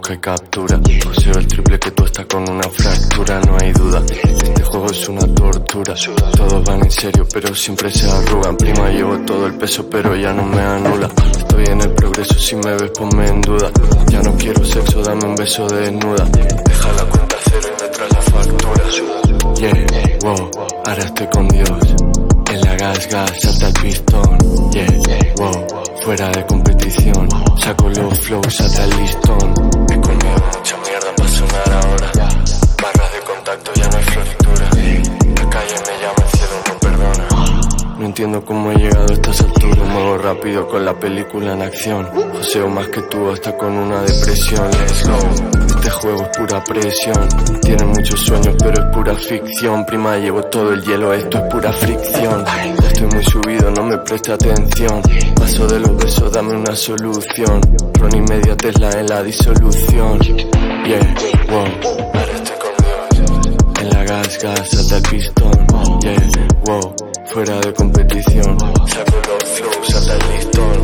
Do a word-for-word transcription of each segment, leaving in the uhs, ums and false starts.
busca y captura. Poseo el triple que tú estás con una fractura, no hay duda. Este juego es una tortura. Todos van en serio pero siempre se arrugan. Prima, llevo todo el peso pero ya no me anula. Estoy en el progreso, si me ves ponme en duda. Ya no quiero sexo, dame un beso desnuda. Deja la cuenta cero y me traes la factura. Yeah, wow, ahora estoy con Dios. En la gas, gas, salta el pistón. Yeah, wow, fuera de competición. Saco los flows, salta el listón. He comido mucha mierda para sonar ahora. Barras de contacto, ya no hay floritura. La calle me llama, el cielo no perdona. No entiendo cómo he llegado a estas alturas. Muevo rápido con la película en acción. Joseo más que tú, hasta con una depresión. Let's go. Este juego es pura presión. Tiene muchos sueños pero es pura ficción. Prima, llevo todo el hielo, esto es pura fricción. Estoy muy subido, no me presta atención. Paso de los besos, dame una solución. Ron y media Tesla en la disolución. Yeah, wow, ahora estoy con Dios. En la gas, gas, salta el pistón. Yeah, wow, fuera de competición. Saco los flows, salta el listón.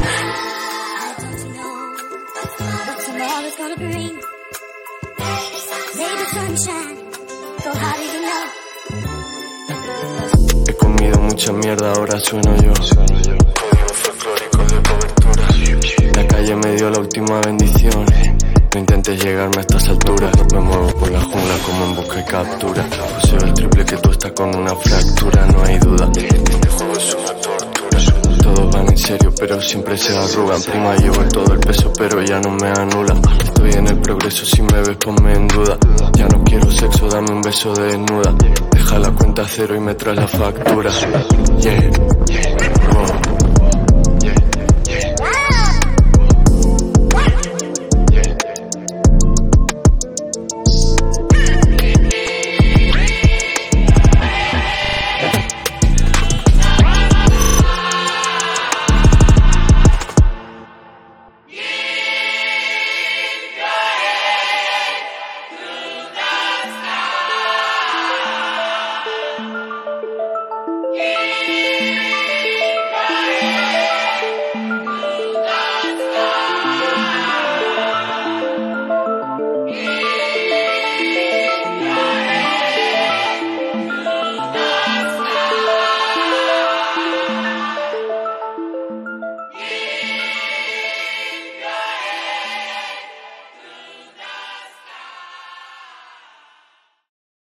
He comido mucha mierda, ahora sueno yo. Código folclórico de cobertura. La calle me dio la última bendición. No intentes llegarme a estas alturas. Me muevo por la jungla como en busca y captura. Poseo el triple que tú estás con una fractura, no hay duda. Este juego es una tortura. Todos van en serio pero siempre se arrugan. Prima, llevo todo el peso pero ya no me anula. Estoy en el progreso, si me ves ponme en duda. Ya no quiero sexo, dame un beso desnuda. Deja la cuenta cero y me traes la factura. Yeah, wow.